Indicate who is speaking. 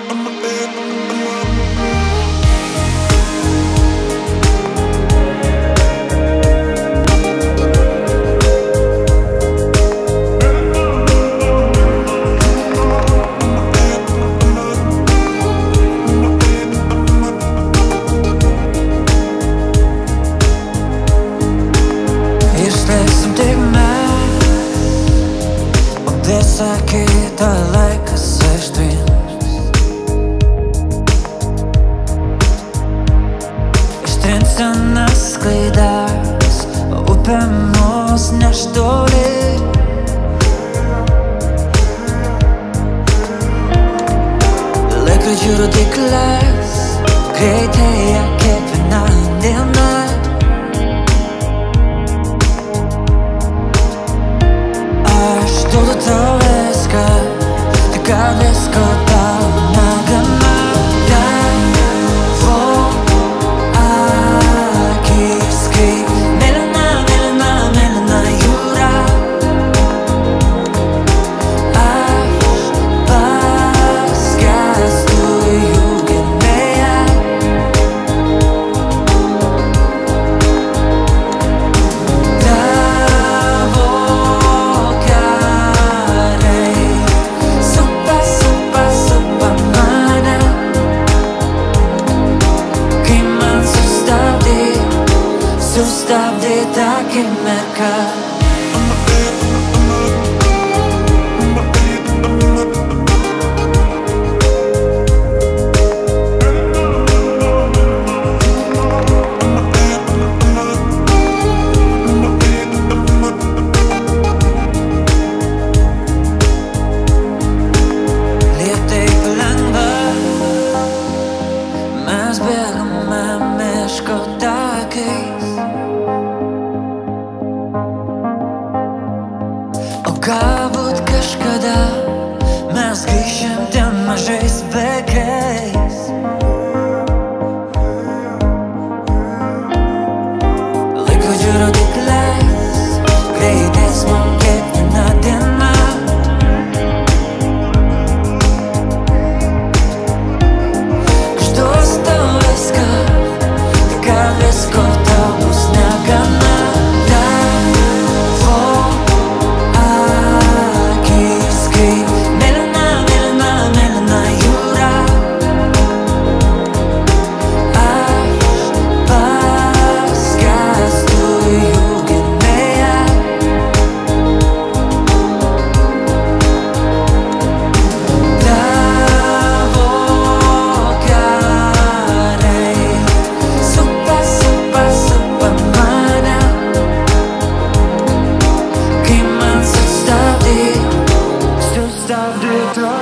Speaker 1: Visą kitą laikas ištrins. Ištrinsiu nesklaidas, upė mus neš toli. Laikrodžių rodyklės greitėja kiekviena diena. Duodu tau viską, tik kad visko tau negana. Tavo akys kaip mėlyna, mėlyna, mėlyna jūra. Aš paskęstu jų gelmėje. Sustabdyta akimirka. Lėtai palengva mes bėgame miško takais. Galbūt kažkada mes grįšim ten mažais vaikais. Laikrodžių rodyklės greitės man kiekviena diena. Aš duosiu tau viską, tik kad visko tau bus negana. Sustabdyta